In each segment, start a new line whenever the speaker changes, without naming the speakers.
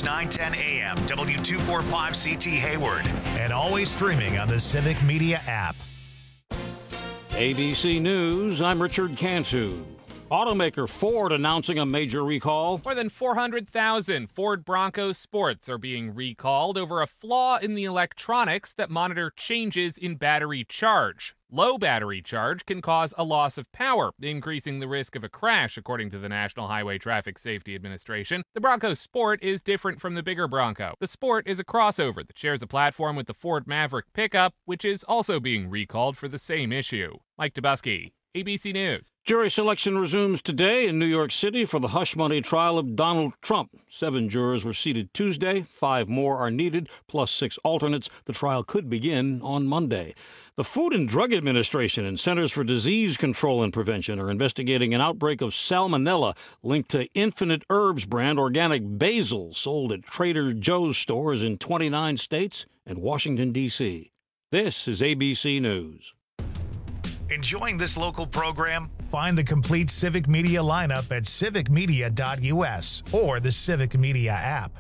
910 AM, W245CT Hayward, and always streaming on the Civic Media app.
ABC News, I'm Richard Cantu. Automaker Ford announcing a major recall.
More than 400,000 Ford Bronco Sports are being recalled over a flaw in the electronics that monitor changes in battery charge. Low battery charge can cause a loss of power, increasing the risk of a crash, according to the National Highway Traffic Safety Administration. The Bronco Sport is different from the bigger Bronco. The Sport is a crossover that shares a platform with the Ford Maverick pickup, which is also being recalled for the same issue. Mike Dubusky, ABC News.
Jury selection resumes today in New York City for the hush money trial of Donald Trump. 7 jurors were seated Tuesday. 5 more are needed, plus 6 alternates. The trial could begin on Monday. The Food and Drug Administration and Centers for Disease Control and Prevention are investigating an outbreak of salmonella linked to Infinite Herbs brand organic basil sold at Trader Joe's stores in 29 states and Washington, D.C. This is ABC News.
Enjoying this local program? Find the complete Civic Media lineup at civicmedia.us or the Civic Media app.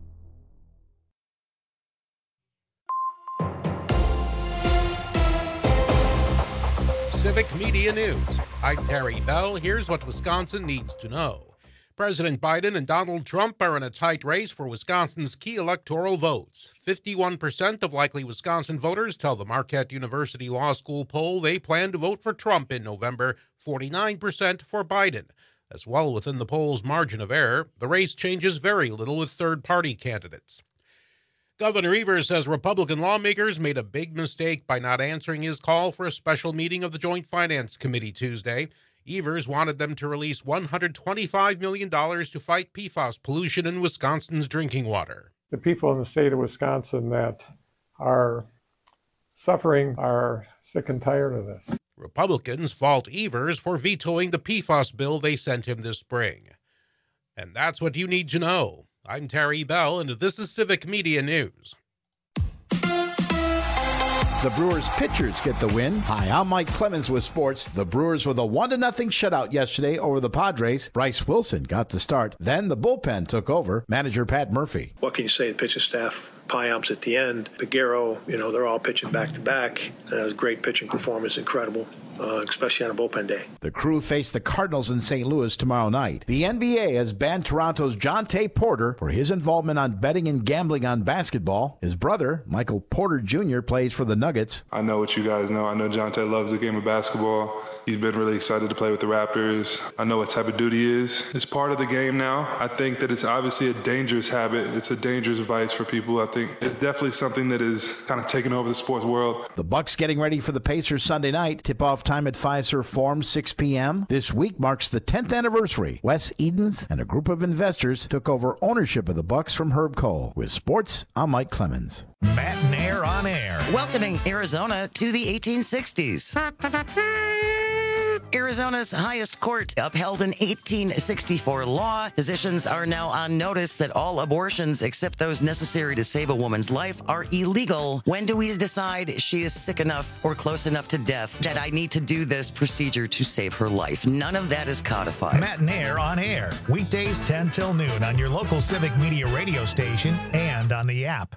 Civic Media News. I'm Terry Bell. Here's what Wisconsin needs to know. President Biden and Donald Trump are in a tight race for Wisconsin's key electoral votes. 51% of likely Wisconsin voters tell the Marquette University Law School poll they plan to vote for Trump in November, 49% for Biden. As well within the poll's margin of error, the race changes very little with third-party candidates. Governor Evers says Republican lawmakers made a big mistake by not answering his call for a special meeting of the Joint Finance Committee Tuesday. Evers wanted them to release $125 million to fight PFAS pollution in Wisconsin's drinking water.
The people in the state of Wisconsin that are suffering are sick and tired of this.
Republicans fault Evers for vetoing the PFAS bill they sent him this spring. And that's what you need to know. I'm Terry Bell, and this is Civic Media News.
The Brewers pitchers get the win. Hi, I'm Mike Clemens with sports. The Brewers with a 1-0 shutout yesterday over the Padres. Bryce Wilson got the start. Then the bullpen took over. Manager Pat Murphy.
What can you say? The pitching staff, Piamps at the end, Peguero, they're all pitching back-to-back. Great pitching performance, incredible, especially on a bullpen day.
The Crew face the Cardinals in St. Louis tomorrow night. The NBA has banned Toronto's Jonte Porter for his involvement on betting and gambling on basketball. His brother, Michael Porter Jr., plays for the Nuggets.
I know what you guys know. I know Jonte loves the game of basketball. He's been really excited to play with the Raptors. I know what type of duty he is. It's part of the game now. I think that it's obviously a dangerous habit. It's a dangerous vice for people. I think it's definitely something that is kind of taking over the sports world.
The Bucks getting ready for the Pacers Sunday night. Tip-off time at Fiserv Forum, 6 p.m. This week marks the 10th anniversary. Wes Edens and a group of investors took over ownership of the Bucks from Herb Cole. With sports, I'm Mike Clemens.
Matt and Air on Air.
Welcoming Arizona to the 1860s. Arizona's highest court upheld an 1864 law. Physicians are now on notice that all abortions except those necessary to save a woman's life are illegal. When do we decide she is sick enough or close enough to death that I need to do this procedure to save her life? None of that is codified.
Matt and Air on Air. Weekdays 10 till noon on your local Civic Media radio station and on the app.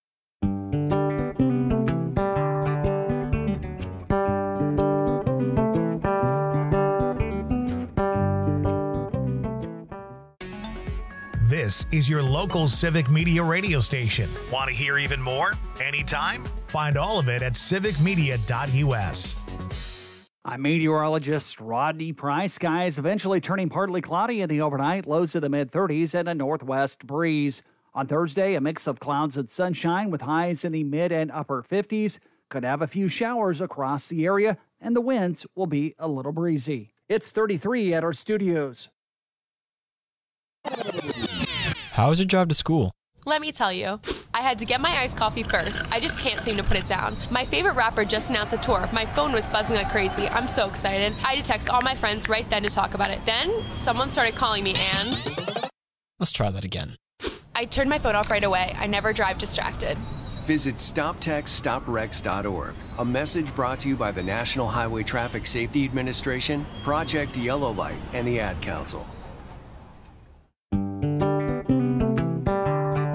This is your local Civic Media radio station. Want to hear even more? Anytime? Find all of it at civicmedia.us.
I'm meteorologist Rodney Price. Skies eventually turning partly cloudy in the overnight, lows to the mid-30s and a northwest breeze. On Thursday, a mix of clouds and sunshine with highs in the mid and upper 50s. Could have a few showers across the area, and the winds will be a little breezy. It's 33 at our studios.
How is your drive to school?
Let me tell you. I had to get my iced coffee first. I just can't seem to put it down. My favorite rapper just announced a tour. My phone was buzzing like crazy. I'm so excited. I had to text all my friends right then to talk about it. Then, someone started calling me and...
Let's try that again.
I turned my phone off right away. I never drive distracted.
Visit StopTextStopWrecks.org. A message brought to you by the National Highway Traffic Safety Administration, Project Yellow Light, and the Ad Council.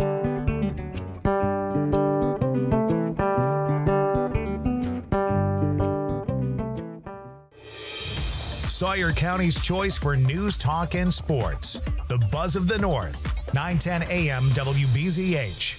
Sawyer County's choice for news, talk, and sports. The Buzz of the North, 910 AM WBZH.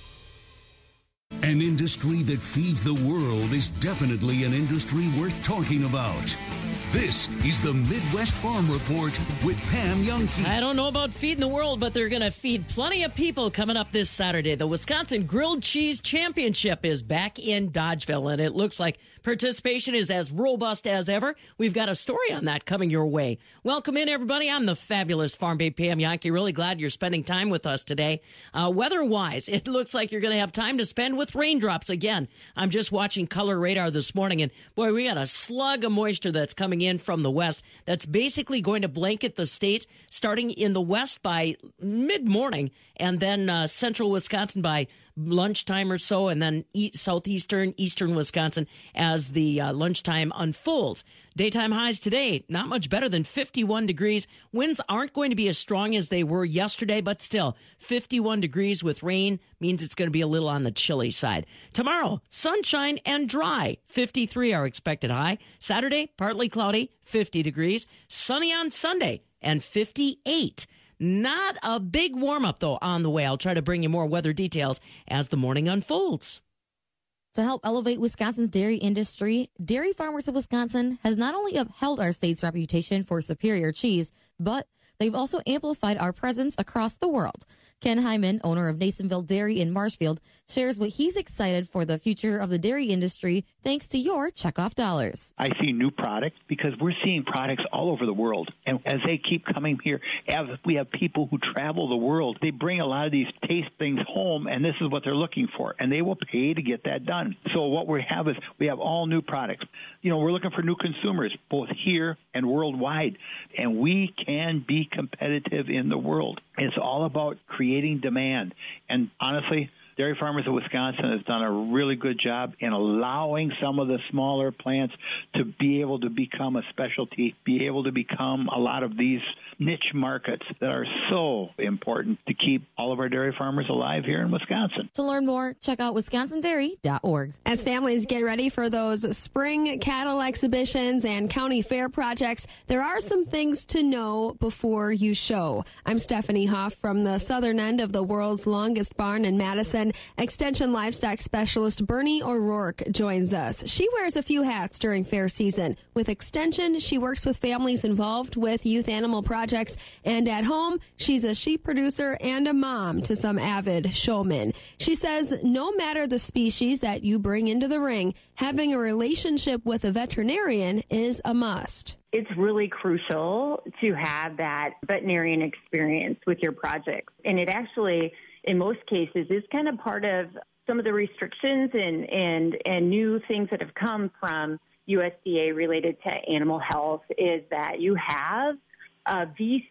An industry that feeds the world is definitely an industry worth talking about. This is the Midwest Farm Report with Pam Youngkey.
I don't know about feeding the world, but they're going to feed plenty of people coming up this Saturday. The Wisconsin Grilled Cheese Championship is back in Dodgeville, and it looks like participation is as robust as ever. We've got a story on that coming your way. Welcome in, everybody. I'm the fabulous Farm Babe Pam Youngkey. Really glad you're spending time with us today. Weather-wise, it looks like you're going to have time to spend with raindrops again. I'm just watching Color Radar this morning, and boy, we got a slug of moisture that's coming in from the west that's basically going to blanket the state starting in the west by mid-morning and then central Wisconsin by lunchtime or so, and then southeastern, eastern Wisconsin as the lunchtime unfolds. Daytime highs today, not much better than 51 degrees. Winds aren't going to be as strong as they were yesterday, but still, 51 degrees with rain means it's going to be a little on the chilly side. Tomorrow, sunshine and dry. 53 our expected high. Saturday, partly cloudy, 50 degrees. Sunny on Sunday, and 58. Not a big warm-up, though, on the way. I'll try to bring you more weather details as the morning unfolds.
To help elevate Wisconsin's dairy industry, Dairy Farmers of Wisconsin has not only upheld our state's reputation for superior cheese, but they've also amplified our presence across the world. Ken Hyman, owner of Nasonville Dairy in Marshfield, shares what he's excited for the future of the dairy industry thanks to your checkoff dollars.
I see new products because we're seeing products all over the world. And as they keep coming here, as we have people who travel the world, they bring a lot of these taste things home, and this is what they're looking for. And they will pay to get that done. So what we have is we have all new products. You know, we're looking for new consumers, both here and worldwide. And we can be competitive in the world. It's all about creating demand. And honestly, Dairy Farmers of Wisconsin has done a really good job in allowing some of the smaller plants to be able to become a specialty, be able to become a lot of these niche markets that are so important to keep all of our dairy farmers alive here in Wisconsin.
To learn more, check out wisconsindairy.org.
As families get ready for those spring cattle exhibitions and county fair projects, there are some things to know before you show. I'm Stephanie Hoff from the southern end of the world's longest barn in Madison. Extension livestock specialist Bernie O'Rourke joins us. She wears a few hats during fair season. With Extension, she works with families involved with youth animal projects, and at home, she's a sheep producer and a mom to some avid showmen. She says no matter the species that you bring into the ring, having a relationship with a veterinarian is a must.
It's really crucial to have that veterinarian experience with your projects. And it actually, in most cases, is kind of part of some of the restrictions and new things that have come from USDA related to animal health is that you have a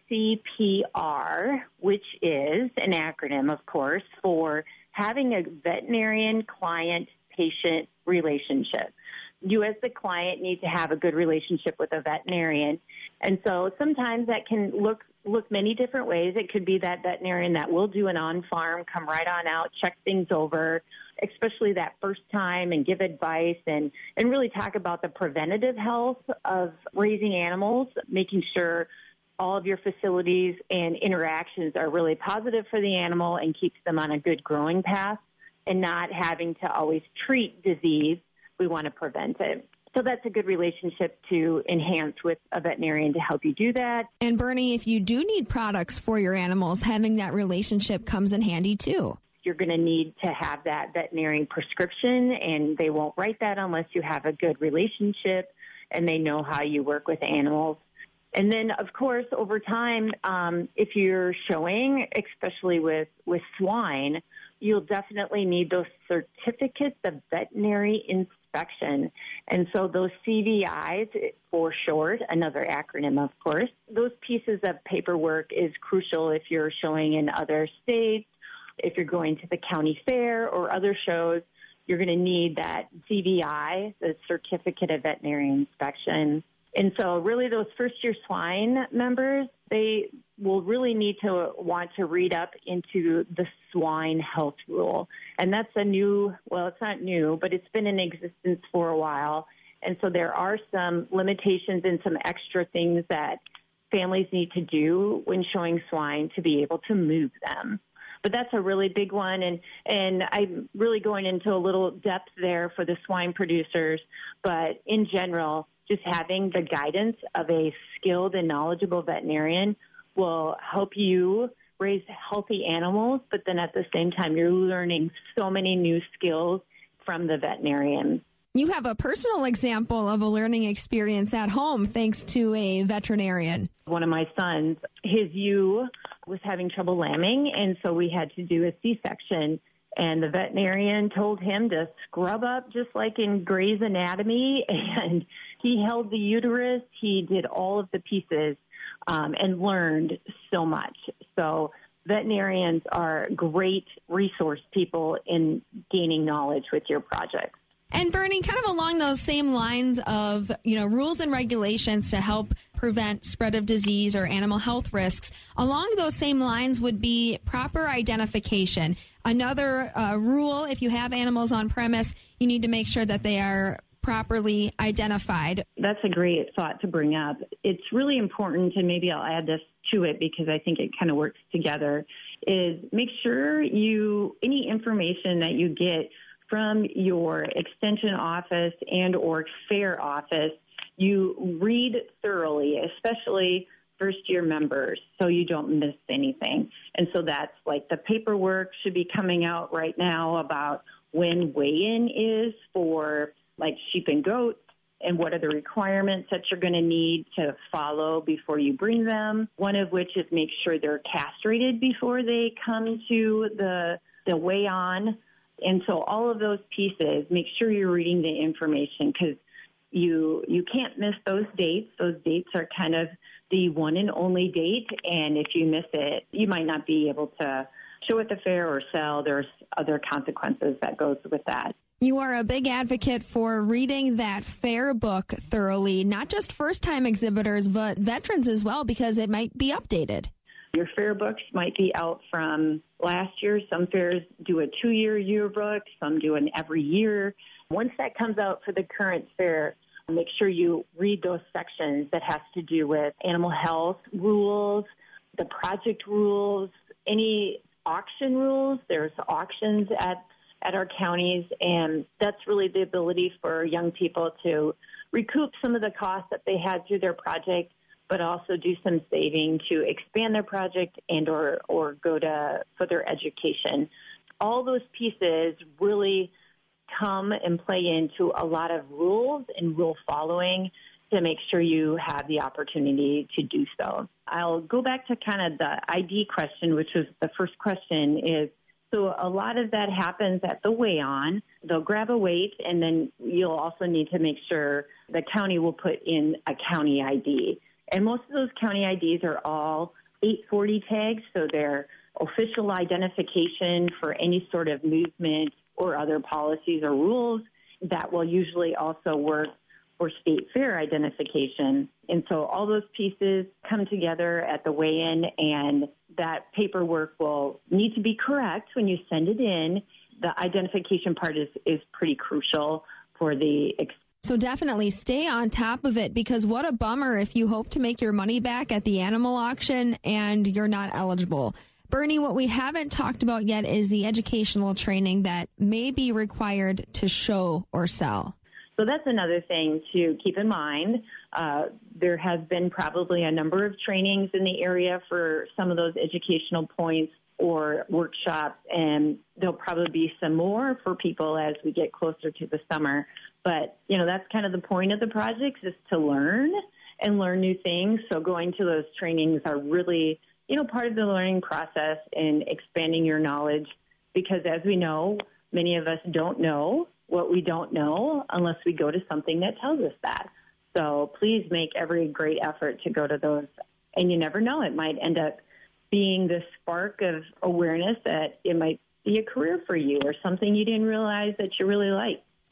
VCPR, which is an acronym, of course, for having a veterinarian client-patient relationship. You as the client need to have a good relationship with a veterinarian. And so sometimes that can look many different ways. It could be that veterinarian that will do an on-farm, come right on out, check things over, especially that first time, and give advice and really talk about the preventative health of raising animals, making sure all of your facilities and interactions are really positive for the animal and keeps them on a good growing path and not having to always treat disease. We want to prevent it. So that's a good relationship to enhance with a veterinarian to help you do that.
And Bernie, if you do need products for your animals, having that relationship comes in handy too.
You're going to need to have that veterinarian prescription, and they won't write that unless you have a good relationship and they know how you work with animals. And then, of course, over time, if you're showing, especially with swine, you'll definitely need those certificates of veterinary inspection. And so those CVIs, for short, another acronym, of course, those pieces of paperwork is crucial if you're showing in other states, if you're going to the county fair or other shows. You're going to need that CVI, the Certificate of Veterinary Inspection. And so really those first-year swine members, they will really need to want to read up into the swine health rule. And that's a new, well, it's not new, but it's been in existence for a while. And so there are some limitations and some extra things that families need to do when showing swine to be able to move them. But that's a really big one, and I'm really going into a little depth there for the swine producers. But in general, just having the guidance of a skilled and knowledgeable veterinarian will help you raise healthy animals, but then at the same time, you're learning so many new skills from the veterinarian.
You have a personal example of a learning experience at home thanks to a veterinarian.
One of my sons, his ewe was having trouble lambing, and so we had to do a C-section. And the veterinarian told him to scrub up just like in Grey's Anatomy, and he held the uterus. He did all of the pieces and learned so much. So veterinarians are great resource people in gaining knowledge with your projects.
And Bernie, kind of along those same lines of, rules and regulations to help prevent spread of disease or animal health risks, along those same lines would be proper identification. Another rule, if you have animals on premise, you need to make sure that they are properly identified.
That's a great thought to bring up. It's really important, and maybe I'll add this to it because I think it kind of works together, is make sure any information that you get from your extension office and or fair office, you read thoroughly, especially first-year members, so you don't miss anything. And so that's like the paperwork should be coming out right now about when weigh-in is for like sheep and goats, and what are the requirements that you're going to need to follow before you bring them. One of which is make sure they're castrated before they come to the weigh-on. And so all of those pieces, make sure you're reading the information because you can't miss those dates. Those dates are kind of the one and only date, and if you miss it, you might not be able to show at the fair or sell. There's other consequences that goes with that.
You are a big advocate for reading that fair book thoroughly, not just first-time exhibitors, but veterans as well, because it might be updated.
Your fair books might be out from last year. Some fairs do a 2-year yearbook. Some do an every year. Once that comes out for the current fair, make sure you read those sections that has to do with animal health rules, the project rules, any auction rules. There's auctions at our counties, and that's really the ability for young people to recoup some of the costs that they had through their project, but also do some saving to expand their project and or go to further education. All those pieces really come and play into a lot of rules and rule following to make sure you have the opportunity to do so. I'll go back to kind of the ID question, which was the first question, is so a lot of that happens at the weigh-on. They'll grab a weight, and then you'll also need to make sure the county will put in a county ID. And most of those county IDs are all 840 tags, so they're official identification for any sort of movement or other policies or rules. That will usually also work for state fair identification. And so all those pieces come together at the weigh-in, and that paperwork will need to be correct when you send it in. The identification part is pretty crucial for the
So definitely stay on top of it, because what a bummer if you hope to make your money back at the animal auction and you're not eligible. Bernie, what we haven't talked about yet is the educational training that may be required to show or sell.
So that's another thing to keep in mind. There has been probably a number of trainings in the area for some of those educational points or workshops, and there'll probably be some more for people as we get closer to the summer. But, that's kind of the point of the projects, is to learn and learn new things. So going to those trainings are really, part of the learning process and expanding your knowledge, because as we know, many of us don't know what we don't know unless we go to something that tells us that. So please make every great effort to go to those. And you never know, it might end up being the spark of awareness that it might be a career for you or something you didn't realize that you really like.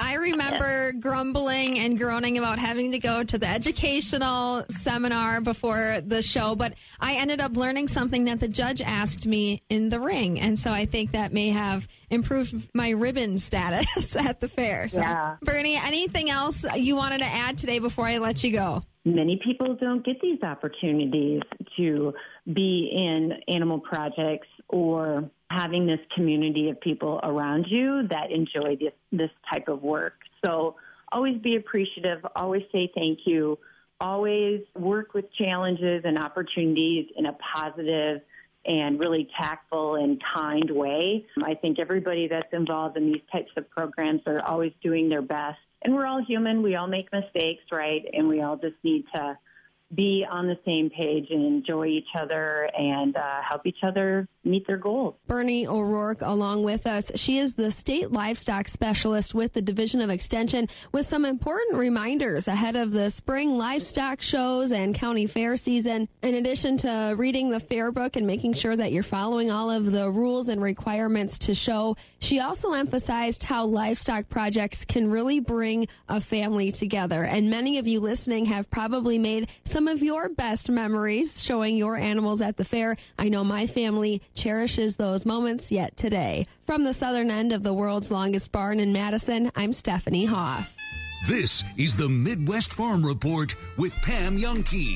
I remember grumbling and groaning about having to go to the educational seminar before the show, but I ended up learning something that the judge asked me in the ring. And so I think that may have improved my ribbon status at the fair. So, yeah. Bernie, anything else you wanted to add today before I let you go?
Many people don't get these opportunities to be in animal projects or having this community of people around you that enjoy this type of work. So always be appreciative, always say thank you, always work with challenges and opportunities in a positive and really tactful and kind way. I think everybody that's involved in these types of programs are always doing their best. And we're all human. We all make mistakes, right? And we all just need to be on the same page and enjoy each other and help each other meet their goals.
Bernie O'Rourke along with us. She is the state livestock specialist with the Division of Extension with some important reminders ahead of the spring livestock shows and county fair season. In addition to reading the fair book and making sure that you're following all of the rules and requirements to show, she also emphasized how livestock projects can really bring a family together. And many of you listening have probably made some of your best memories showing your animals at the fair. I know my family cherishes those moments yet today. From the southern end of the world's longest barn in Madison, I'm Stephanie Hoff.
This is the Midwest Farm Report with Pam Youngkey.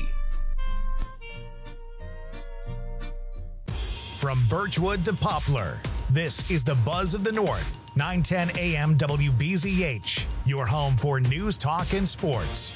From Birchwood to Poplar, this is the Buzz of the North, 910 AM WBZH, your home for news, talk, and sports.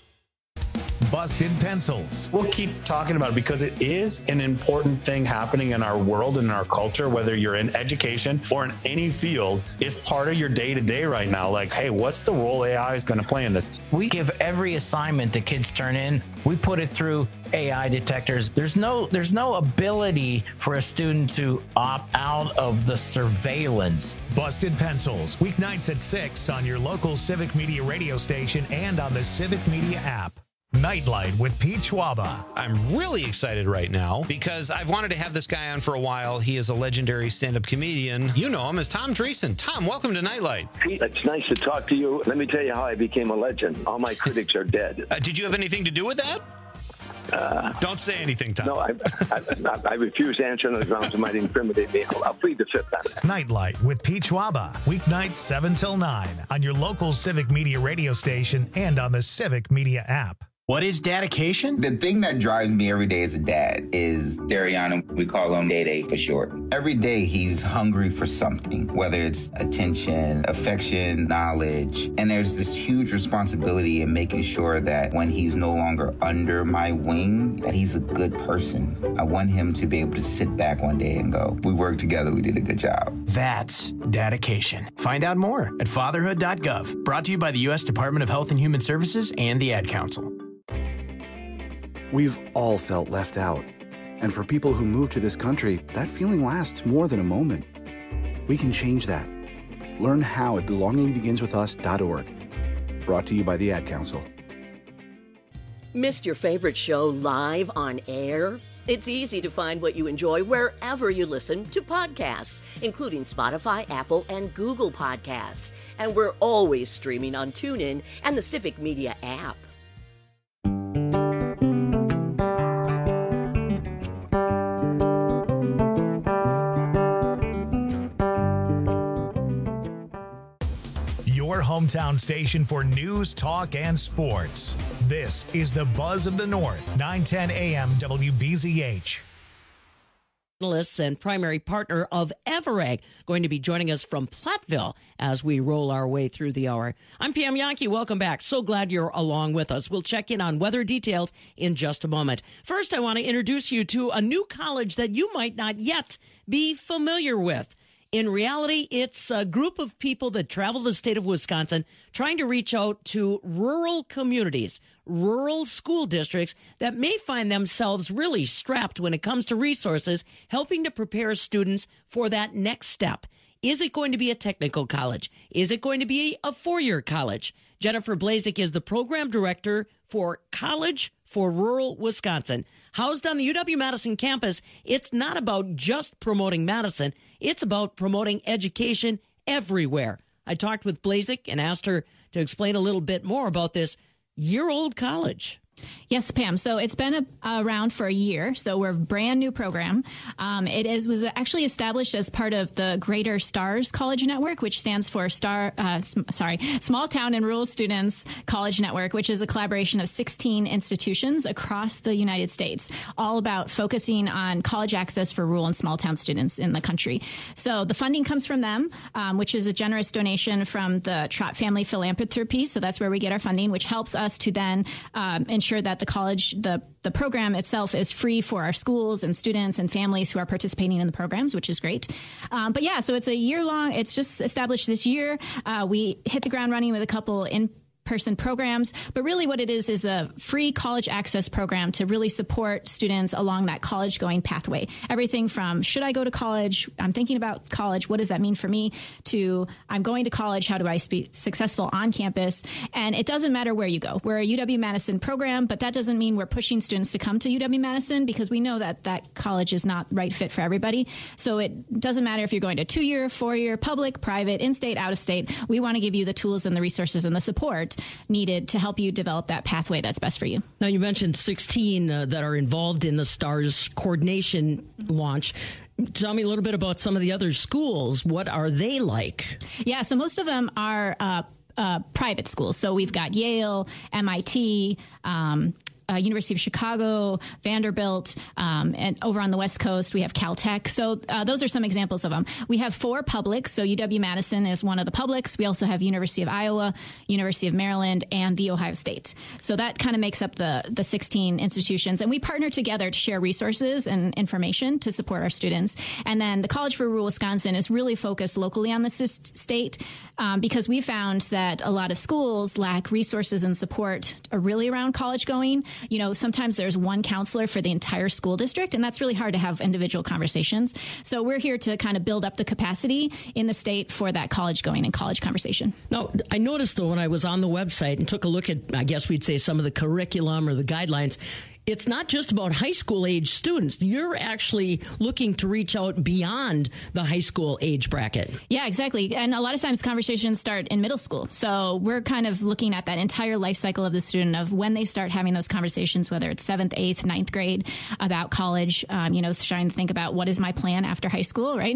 Busted Pencils.
We'll keep talking about it because it is an important thing happening in our world and in our culture, whether you're in education or in any field. It's part of your day-to-day right now. Like, hey, what's the role AI is going to play in this?
We give every assignment the kids turn in, we put it through AI detectors. There's no ability for a student to opt out of the surveillance.
Busted Pencils, weeknights at 6 on your local Civic Media radio station and on the Civic Media app. Nightlight with Pete Schwaba.
I'm really excited right now because I've wanted to have this guy on for a while. He is a legendary stand-up comedian. You know him as Tom Dreesen. Tom, welcome to Nightlight.
Pete, it's nice to talk to you. Let me tell you how I became a legend. All my critics are dead.
Did you have anything to do with that? Don't say anything, Tom.
No, I refuse to answer on the grounds it might incriminate me. I'll plead the fifth on that.
Nightlight with Pete Schwaba, weeknights 7 till 9 on your local Civic Media radio station and on the Civic Media app.
What is dedication?
The thing that drives me every day as a dad is Dariana. We call him Day-Day for short. Every day he's hungry for something, whether it's attention, affection, knowledge. And there's this huge responsibility in making sure that when he's no longer under my wing, that he's a good person. I want him to be able to sit back one day and go, we worked together, we did a good job.
That's dedication. Find out more at fatherhood.gov. Brought to you by the U.S. Department of Health and Human Services and the Ad Council.
We've all felt left out. And for people who move to this country, that feeling lasts more than a moment. We can change that. Learn how at belongingbeginswithus.org. Brought to you by the Ad Council.
Missed your favorite show live on air? It's easy to find what you enjoy wherever you listen to podcasts, including Spotify, Apple, and Google Podcasts. And we're always streaming on TuneIn and the Civic Media app.
Your hometown station for news, talk, and sports. This is the Buzz of the North, 910 AM WBZH.
Journalists and primary partner of Everegg going to be joining us from Platteville as we roll our way through the hour. I'm Pam Youngkey. Welcome back. So glad you're along with us. We'll check in on weather details in just a moment. First, I want to introduce you to a new college that you might not yet be familiar with. In reality, it's a group of people that travel the state of Wisconsin trying to reach out to rural communities, rural school districts that may find themselves really strapped when it comes to resources, helping to prepare students for that next step. Is it going to be a technical college? Is it going to be a four-year college? Jennifer Blazik is the program director for College for Rural Wisconsin. Housed on the UW-Madison campus, it's not about just promoting Madison. It's about promoting education everywhere. I talked with Blazek and asked her to explain a little bit more about this year-old college.
Yes, Pam. So it's been around for a year. So we're a brand new program. It was actually established as part of the Greater STARS College Network, which stands for Small Town and Rural Students College Network, which is a collaboration of 16 institutions across the United States, all about focusing on college access for rural and small town students in the country. So the funding comes from them, which is a generous donation from the Trott Family Philanthropy. So that's where we get our funding, which helps us to then ensure that the college, the program itself is free for our schools and students and families who are participating in the programs, which is great. But yeah, so it's a year long. It's just established this year. We hit the ground running with a couple in-person programs, but really what it is a free college access program to really support students along that college going pathway. Everything from, should I go to college? I'm thinking about college. What does that mean for me? To, I'm going to college. How do I be successful on campus? And it doesn't matter where you go. We're a UW-Madison program, but that doesn't mean we're pushing students to come to UW-Madison, because we know that that college is not right fit for everybody. So it doesn't matter if you're going to 2-year, 4-year, public, private, in-state, out-of-state. We want to give you the tools and the resources and the support needed to help you develop that pathway that's best for you.
Now, you mentioned 16 that are involved in the STARS coordination launch. Tell me a little bit about some of the other schools. What are they like?
Yeah, so most of them are private schools. So we've got Yale, MIT, University of Chicago, Vanderbilt, and over on the West Coast, we have Caltech. So those are some examples of them. We have 4 publics. So UW-Madison is one of the publics. We also have University of Iowa, University of Maryland, and The Ohio State. So that kind of makes up the 16 institutions. And we partner together to share resources and information to support our students. And then the College for Rural Wisconsin is really focused locally on the state because we found that a lot of schools lack resources and support really around college going. You know, sometimes there's one counselor for the entire school district, and that's really hard to have individual conversations. So we're here to kind of build up the capacity in the state for that college going and college conversation.
Now, I noticed, though, when I was on the website and took a look at, I guess we'd say, some of the curriculum or the guidelines, it's not just about high school age students. You're actually looking to reach out beyond the high school age bracket.
Yeah, exactly. And a lot of times conversations start in middle school. So we're kind of looking at that entire life cycle of the student, of when they start having those conversations, whether it's 7th, 8th, 9th grade about college, trying to think about what is my plan after high school, right?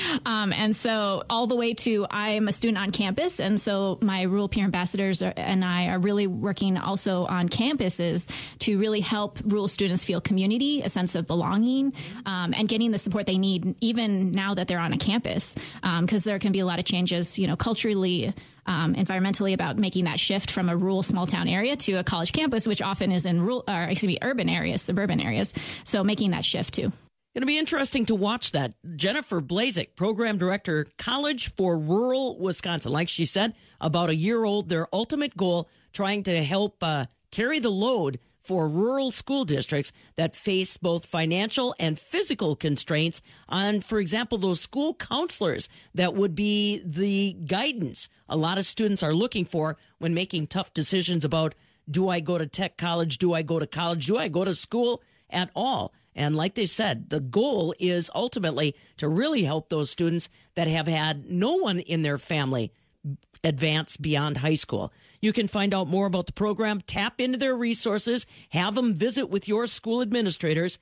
And so all the way to, I'm a student on campus. And so my rural peer ambassadors and I are really working also on campuses to really help rural students feel community, a sense of belonging, and getting the support they need even now that they're on a campus, because there can be a lot of changes, culturally, environmentally, about making that shift from a rural small town area to a college campus, which often is in urban areas, suburban areas. So making that shift too.
It'll be interesting to watch that. Jennifer Blazek, Program Director, College for Rural Wisconsin. Like she said, about a year old, their ultimate goal, trying to help carry the load for rural school districts that face both financial and physical constraints on, for example, those school counselors that would be the guidance a lot of students are looking for when making tough decisions about, do I go to tech college? Do I go to college? Do I go to school at all? And like they said, the goal is ultimately to really help those students that have had no one in their family advance beyond high school. You can find out more about the program, tap into their resources, have them visit with your school administrators,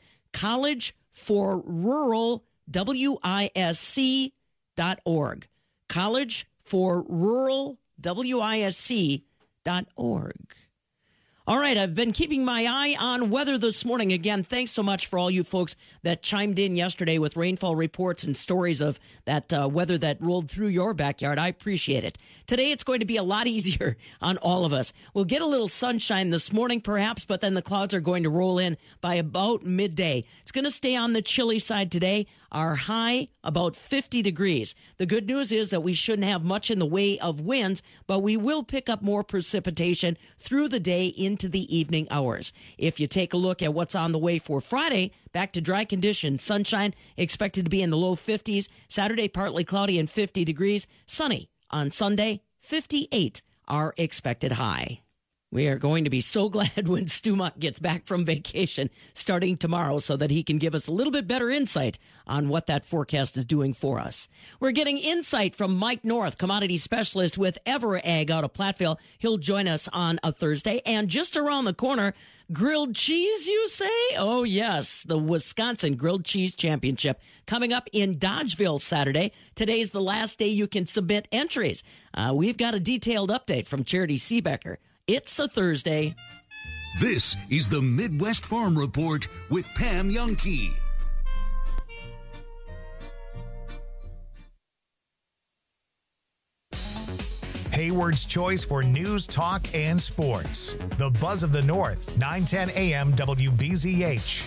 collegeforruralwisc.org. collegeforruralwisc.org. All right, I've been keeping my eye on weather this morning. Again, thanks so much for all you folks that chimed in yesterday with rainfall reports and stories of that weather that rolled through your backyard. I appreciate it. Today, it's going to be a lot easier on all of us. We'll get a little sunshine this morning, perhaps, but then the clouds are going to roll in by about midday. It's going to stay on the chilly side today. Our high, about 50 degrees. The good news is that we shouldn't have much in the way of winds, but we will pick up more precipitation through the day into the evening hours. If you take a look at what's on the way for Friday, back to dry conditions. Sunshine expected to be in the low 50s. Saturday, partly cloudy and 50 degrees. Sunny on Sunday, 58, our expected high. We are going to be so glad when Stu Muck gets back from vacation starting tomorrow so that he can give us a little bit better insight on what that forecast is doing for us. We're getting insight from Mike North, commodity specialist with EverAg out of Platteville. He'll join us on a Thursday. And just around the corner, grilled cheese, you say? Oh, yes, the Wisconsin Grilled Cheese Championship coming up in Dodgeville Saturday. Today's the last day you can submit entries. We've got a detailed update from Charity Seebecker. It's a Thursday.
This is the Midwest Farm Report with Pam Youngkey.
Hayward's choice for news, talk, and sports. The Buzz of the North, 910 AM WBZH.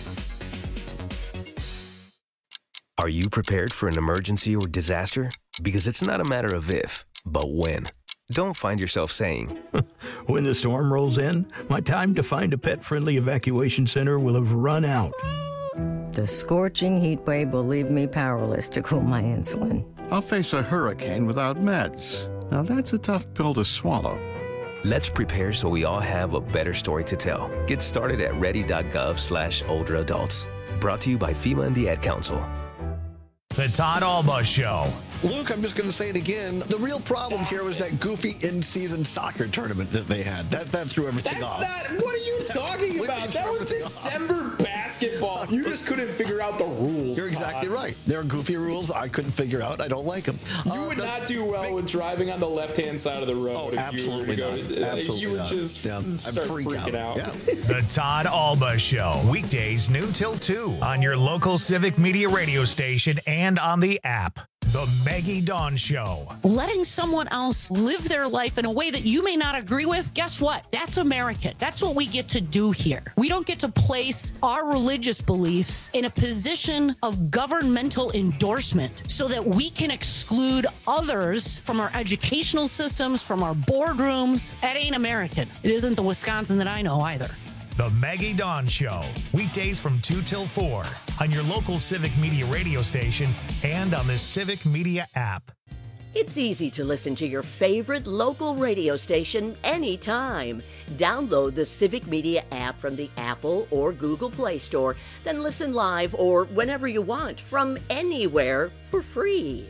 Are you prepared for an emergency or disaster? Because it's not a matter of if, but when. Don't find yourself saying,
when the storm rolls in, my time to find a pet-friendly evacuation center will have run out.
The scorching heat wave will leave me powerless to cool my insulin.
I'll face a hurricane without meds. Now that's a tough pill to swallow.
Let's prepare so we all have a better story to tell. Get started at ready.gov/older adults. Brought to you by FEMA and the Ad Council.
The Todd Alba Show.
Luke, I'm just going to say it again. The real problem here was that goofy in-season soccer tournament that they had. That threw everything off.
What are you talking about? That was December basketball. You just couldn't figure out the rules.
You're exactly right. There are goofy rules I couldn't figure out. I don't like them.
You would not do well with driving on the left-hand side of the road.
Oh, absolutely not. Absolutely
you would
not.
just start freaking out.
Yeah.
The Todd Alba Show. Weekdays noon till 2 on your local Civic Media radio station and on the app. The Maggie Dawn Show.
Letting someone else live their life in a way that you may not agree with, guess what? That's American. That's what we get to do here. We don't get to place our religious beliefs in a position of governmental endorsement so that we can exclude others from our educational systems, from our boardrooms. That ain't American. It isn't the Wisconsin that I know either.
The Maggie Dawn Show. Weekdays from 2 till 4 on your local Civic Media radio station and on the Civic Media app.
It's easy to listen to your favorite local radio station anytime. Download the Civic Media app from the Apple or Google Play Store, then listen live or whenever you want from anywhere for free.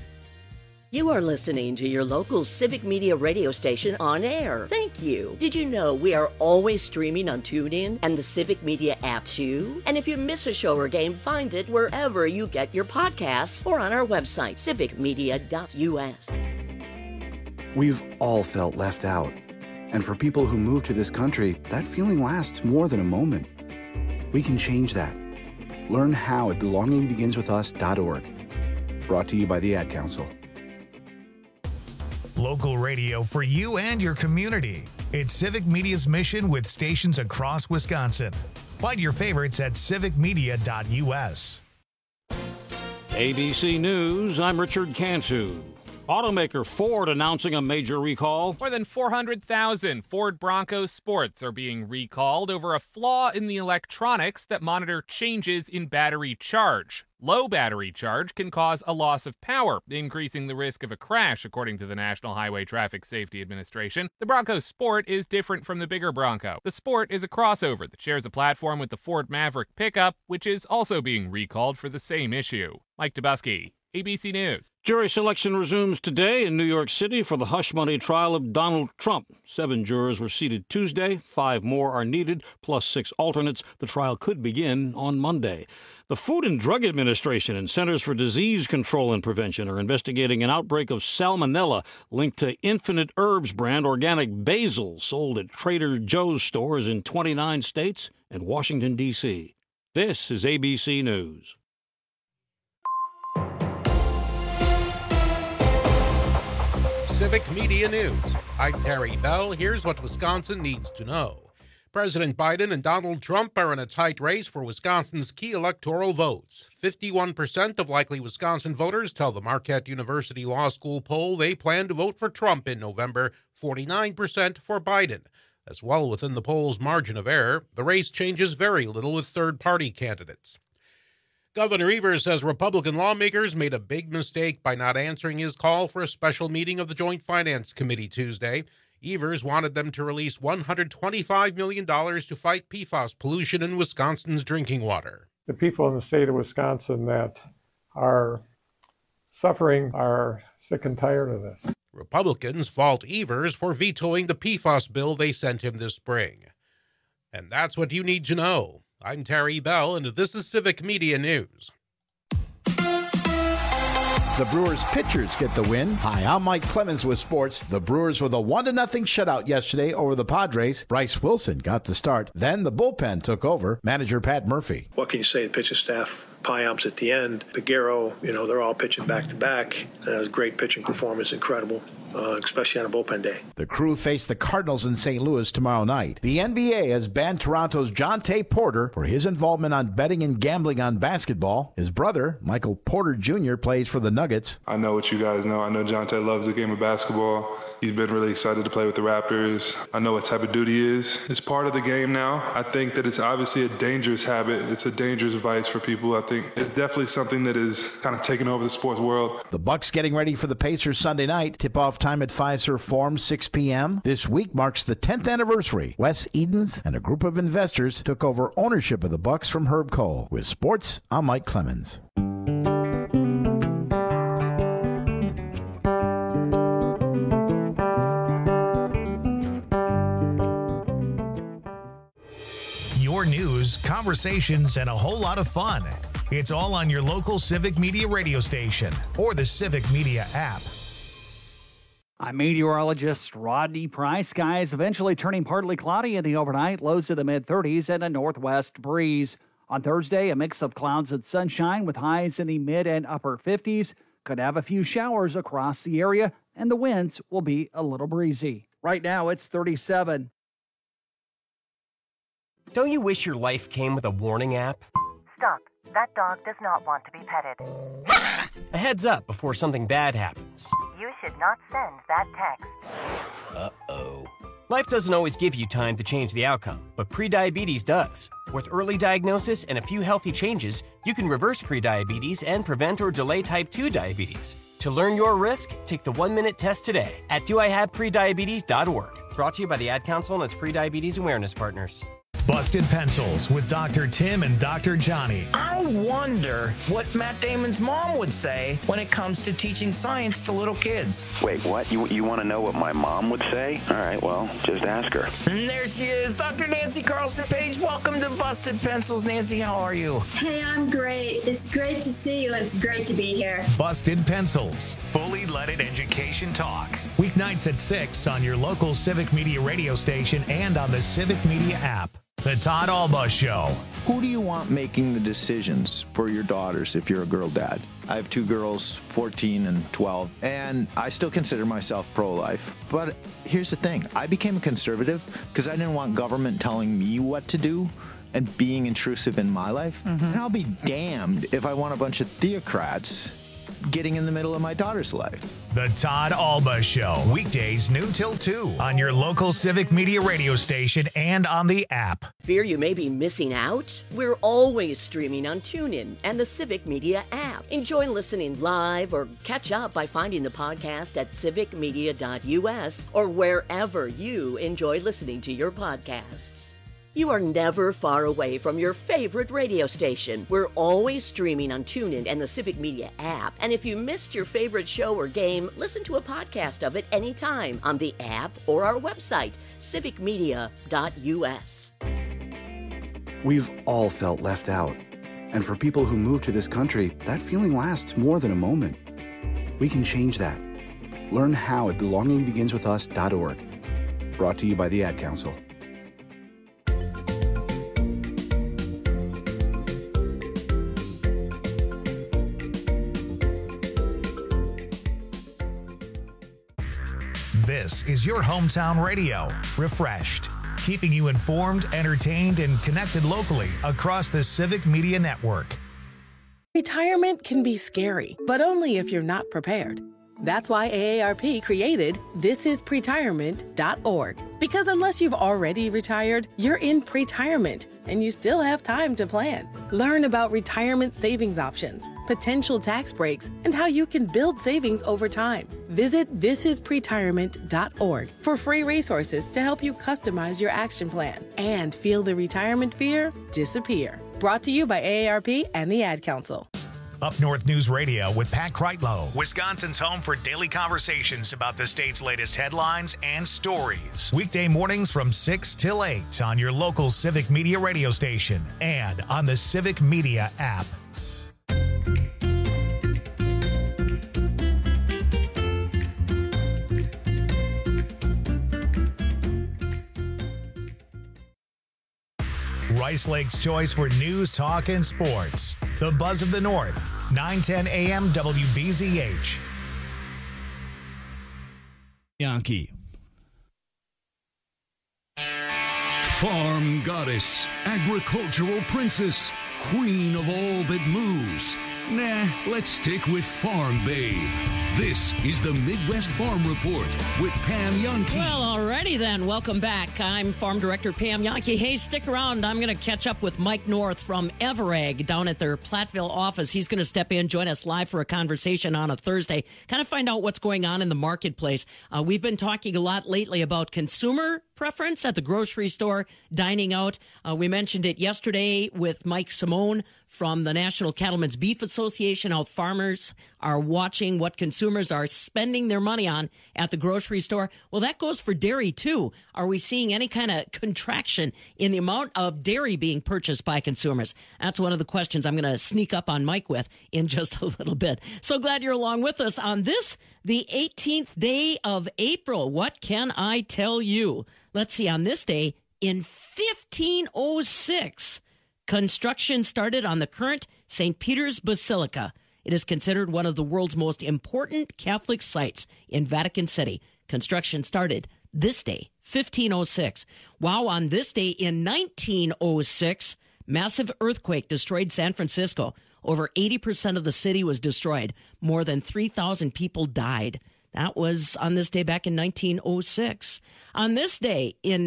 You are listening to your local Civic Media radio station on air. Thank you. Did you know we are always streaming on TuneIn and the Civic Media app too? And if you miss a show or game, find it wherever you get your podcasts or on our website, civicmedia.us.
We've all felt left out. And for people who move to this country, that feeling lasts more than a moment. We can change that. Learn how at belongingbeginswithus.org. Brought to you by the Ad Council.
Local radio for you and your community. It's Civic Media's mission with stations across Wisconsin. Find your favorites at civicmedia.us.
ABC News, I'm Richard Cantu. Automaker Ford announcing a major recall.
More than 400,000 Ford Bronco Sports are being recalled over a flaw in the electronics that monitor changes in battery charge. Low battery charge can cause a loss of power, increasing the risk of a crash, according to the National Highway Traffic Safety Administration. The Bronco Sport is different from the bigger Bronco. The Sport is a crossover that shares a platform with the Ford Maverick pickup, which is also being recalled for the same issue. Mike Dubusky, ABC News.
Jury selection resumes today in New York City for the hush money trial of Donald Trump. 7 jurors were seated Tuesday. 5 more are needed, plus 6 alternates. The trial could begin on Monday. The Food and Drug Administration and Centers for Disease Control and Prevention are investigating an outbreak of salmonella linked to Infinite Herbs brand organic basil sold at Trader Joe's stores in 29 states and Washington, D.C. This is ABC News.
Civic Media News. I'm Terry Bell. Here's what Wisconsin needs to know. President Biden and Donald Trump are in a tight race for Wisconsin's key electoral votes. 51% of likely Wisconsin voters tell the Marquette University Law School poll they plan to vote for Trump in November, 49% for Biden. As well within the poll's margin of error, the race changes very little with third-party candidates. Governor Evers says Republican lawmakers made a big mistake by not answering his call for a special meeting of the Joint Finance Committee Tuesday. Evers wanted them to release $125 million to fight PFAS pollution in Wisconsin's drinking water.
The people in the state of Wisconsin that are suffering are sick and tired of this.
Republicans fault Evers for vetoing the PFAS bill they sent him this spring. And that's what you need to know. I'm Terry Bell, and this is Civic Media News.
The Brewers pitchers get the win. Hi, I'm Mike Clemens with sports. The Brewers with a 1-0 shutout yesterday over the Padres. Bryce Wilson got the start. Then the bullpen took over. Manager Pat Murphy.
What can you say? The pitching staff, Piamps at the end, Peguero, they're all pitching back-to-back. It was a great pitching performance, incredible, especially on a bullpen day.
The Crew face the Cardinals in St. Louis tomorrow night. The NBA has banned Toronto's Jontay Porter for his involvement on betting and gambling on basketball. His brother, Michael Porter Jr., plays for the Nuggets.
I know what you guys know. I know Jontay loves the game of basketball. He's been really excited to play with the Raptors. I know what type of duty he is. It's part of the game now. I think that it's obviously a dangerous habit. It's a dangerous vice for people. I think it's definitely something that is kind of taking over the sports world.
The Bucks getting ready for the Pacers Sunday night. Tip-off time at Fiserv Forum, 6 p.m. This week marks the 10th anniversary. Wes Edens and a group of investors took over ownership of the Bucks from Herb Kohl. With sports, I'm Mike Clemens.
News, conversations, and a whole lot of fun. It's all on your local Civic Media radio station or the Civic Media app.
I'm meteorologist Rodney Price. Skies eventually turning partly cloudy in the overnight, lows to the mid-30s and a northwest breeze. On Thursday, a mix of clouds and sunshine with highs in the mid and upper 50s. Could have a few showers across the area, and the winds will be a little breezy. Right now, it's 37.
Don't you wish your life came with a warning app?
Stop. That dog does not want to be petted.
A heads up before something bad happens.
You should not send that text.
Uh-oh. Life doesn't always give you time to change the outcome, but prediabetes does. With early diagnosis and a few healthy changes, you can reverse prediabetes and prevent or delay type 2 diabetes. To learn your risk, take the 1-minute test today at doihaveprediabetes.org. Brought to you by the Ad Council and its prediabetes awareness partners.
Busted Pencils with Dr. Tim and Dr. Johnny.
I wonder what Matt Damon's mom would say when it comes to teaching science to little kids.
Wait, what? You want to know what my mom would say? All right, well, just ask her.
And there she is, Dr. Nancy Carlson Page. Welcome to Busted Pencils. Nancy, how are you?
Hey, I'm great. It's great to see you. It's great to be here.
Busted Pencils, fully leaded education talk. Weeknights at 6 on your local Civic Media radio station and on the Civic Media app. The Todd Alba Show.
Who do you want making the decisions for your daughters if you're a girl dad? I have two girls, 14 and 12, and I still consider myself pro-life. But here's the thing. I became a conservative because I didn't want government telling me what to do and being intrusive in my life. And I'll be damned if I want a bunch of theocrats getting in the middle of my daughter's life.
The Todd Alba Show, weekdays noon till 2 on your local Civic Media radio station and on the app.
Fear you may be missing out? We're always streaming on TuneIn and the Civic Media app. Enjoy listening live or catch up by finding the podcast at civicmedia.us or wherever you enjoy listening to your podcasts. You are never far away from your favorite radio station. We're always streaming on TuneIn and the Civic Media app. And if you missed your favorite show or game, listen to a podcast of it anytime on the app or our website, civicmedia.us.
We've all felt left out. And for people who move to this country, that feeling lasts more than a moment. We can change that. Learn how at belongingbeginswithus.org. Brought to you by the Ad Council.
This is your hometown radio, Refreshed, keeping you informed, entertained, and connected locally across the Civic Media Network.
Retirement can be scary, but only if you're not prepared. That's why AARP created thisispretirement.org. Because unless you've already retired, you're in pretirement, and you still have time to plan. Learn about retirement savings options, potential tax breaks, and how you can build savings over time. Visit thisispretirement.org for free resources to help you customize your action plan and feel the retirement fear disappear. Brought to you by AARP and the Ad Council.
Up North News Radio with Pat Kreitlow, Wisconsin's home for daily conversations about the state's latest headlines and stories. Weekday mornings from 6 till 8 on your local Civic Media radio station and on the Civic Media app. Rice Lake's choice for news, talk, and sports. The Buzz of the North, 910 AM WBZH.
Yankee. Farm goddess, agricultural princess, queen of all that moves. Nah, let's stick with Farm Babe. This is the Midwest Farm Report with Pam Yankee.
Well, alrighty then. Welcome back. I'm Farm Director Pam Yankee. Hey, stick around. I'm going to catch up with Mike North from Everegg down at their Platteville office. He's going to step in, join us live for a conversation on a Thursday, kind of find out what's going on in the marketplace. We've been talking a lot lately about consumer preference at the grocery store, dining out. We mentioned it yesterday with Mike Simone from the National Cattlemen's Beef Association, how farmers are watching what consumers are spending their money on at the grocery store. Well, that goes for dairy, too. Are we seeing any kind of contraction in the amount of dairy being purchased by consumers? That's one of the questions I'm going to sneak up on Mike with in just a little bit. So glad you're along with us on this, the 18th day of April. What can I tell you? Let's see, on this day in 1506, construction started on the current St. Peter's Basilica. It is considered one of the world's most important Catholic sites in Vatican City. Construction started this day, 1506. Wow, on this day in 1906, massive earthquake destroyed San Francisco. Over 80% of the city was destroyed. More than 3,000 people died. That was on this day back in 1906. On this day in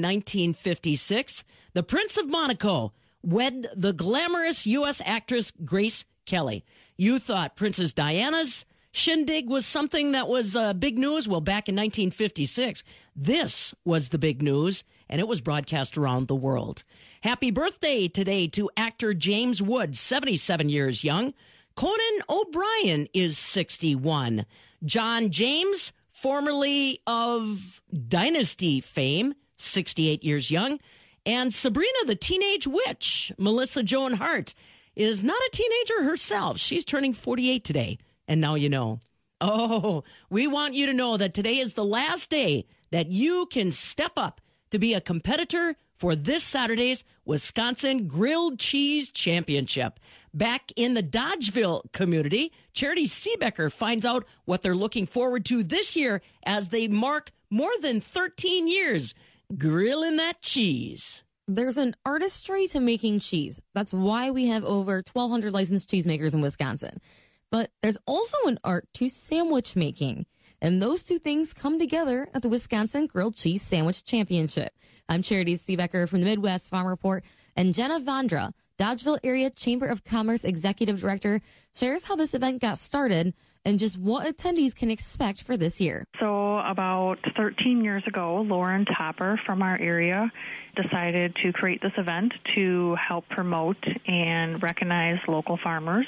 1956, the Prince of Monaco wed the glamorous U.S. actress Grace Kelly. You thought Princess Diana's shindig was something that was big news? Well, back in 1956, this was the big news, and it was broadcast around the world. Happy birthday today to actor James Woods, 77 years young. Conan O'Brien is 61. John James, formerly of Dynasty fame, 68 years young. And Sabrina the Teenage Witch, Melissa Joan Hart, is not a teenager herself. She's turning 48 today. And now you know. Oh, we want you to know that today is the last day that you can step up to be a competitor for this Saturday's Wisconsin Grilled Cheese Championship. Back in the Dodgeville community, Charity Seebecker finds out what they're looking forward to this year as they mark more than 13 years grilling that cheese.
There's an artistry to making cheese. That's why we have over 1,200 licensed cheesemakers in Wisconsin. But there's also an art to sandwich making. And those two things come together at the Wisconsin Grilled Cheese Sandwich Championship. I'm Charity Seebecker from the Midwest Farm Report, and Jenna Vondra, Dodgeville Area Chamber of Commerce Executive Director, shares how this event got started and just what attendees can expect for this year.
So about 13 years ago, Lauren Topper from our area decided to create this event to help promote and recognize local farmers.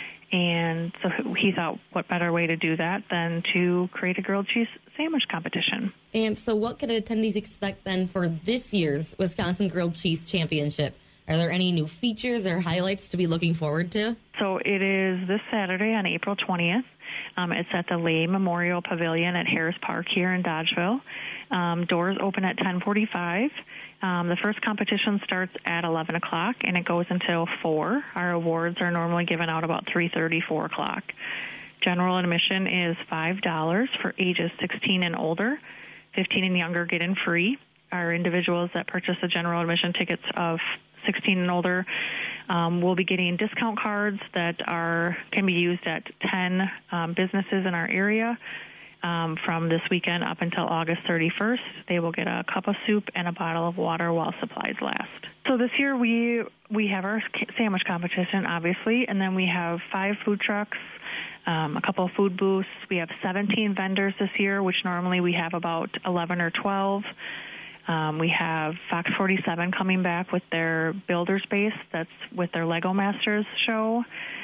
And so he thought, what better way to do that than to create a grilled cheese sandwich competition.
And so what can attendees expect then for this year's Wisconsin Grilled Cheese Championship? Are there any new features or highlights to be looking forward to?
So it is this Saturday on April 20th. It's at the Lay Memorial Pavilion at Harris Park here in Dodgeville. Doors open at 10:45. The first competition starts at 11 o'clock, and it goes until 4. Our awards are normally given out about 3:30, 4 o'clock. General admission is $5 for ages 16 and older. 15 and younger get in free. Our individuals that purchase the general admission tickets of 16 and older will be getting discount cards that can be used at 10 businesses in our area. from this weekend up until August 31st. They will get a cup of soup and a bottle of water while supplies last. So this year we have our sandwich competition, obviously, and then we have 5 food trucks, a couple of food booths. We have 17 vendors this year, which normally we have about 11 or 12. We have Fox 47 coming back with their Builder Space. That's with their Lego Masters show.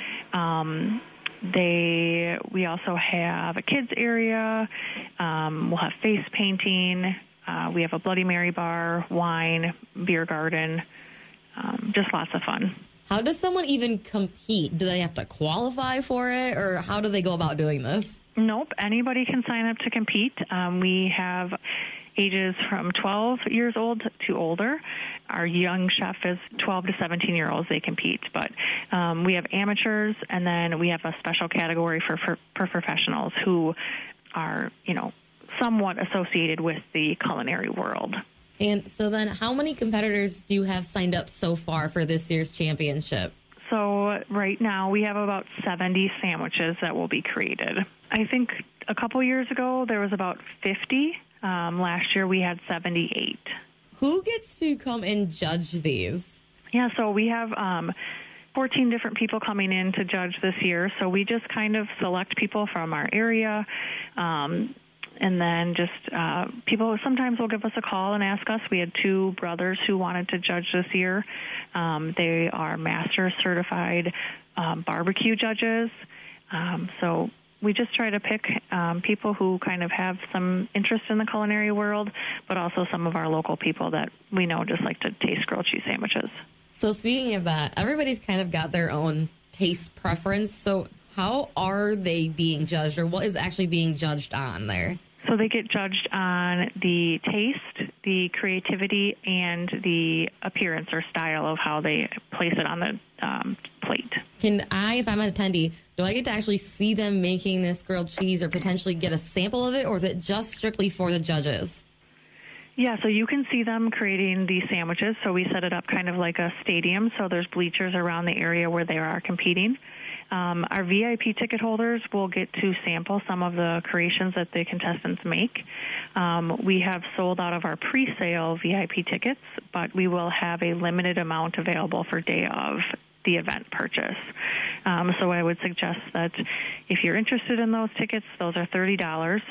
We also have a kids area. We'll have face painting. We have a Bloody Mary bar, wine, beer garden. Just lots of fun.
How does someone even compete? Do they have to qualify for it, or how do they go about doing this?
Nope. Anybody can sign up to compete. We have ages from 12 years old to older. Our young chef is 12 to 17-year-olds. They compete. But we have amateurs, and then we have a special category for professionals who are, somewhat associated with the culinary world.
And so then how many competitors do you have signed up so far for this year's championship?
So right now we have about 70 sandwiches that will be created. I think a couple years ago there was about 50. Last year we had 78.
Who gets to come and judge these?
Yeah, so we have 14 different people coming in to judge this year. So we just kind of select people from our area. And then just people sometimes will give us a call and ask us. We had 2 brothers who wanted to judge this year. They are master certified barbecue judges. So we just try to pick people who kind of have some interest in the culinary world, but also some of our local people that we know just like to taste grilled cheese sandwiches.
So speaking of that, everybody's kind of got their own taste preference. So how are they being judged, or what is actually being judged on there?
So they get judged on the taste, the creativity, and the appearance or style of how they place it on the plate.
Can I, if I'm an attendee, do I get to actually see them making this grilled cheese or potentially get a sample of it, or is it just strictly for the judges?
Yeah, so you can see them creating these sandwiches. So we set it up kind of like a stadium, so there's bleachers around the area where they are competing. Our VIP ticket holders will get to sample some of the creations that the contestants make. We have sold out of our pre-sale VIP tickets, but we will have a limited amount available for day of the event purchase. So I would suggest that if you're interested in those tickets, those are $30.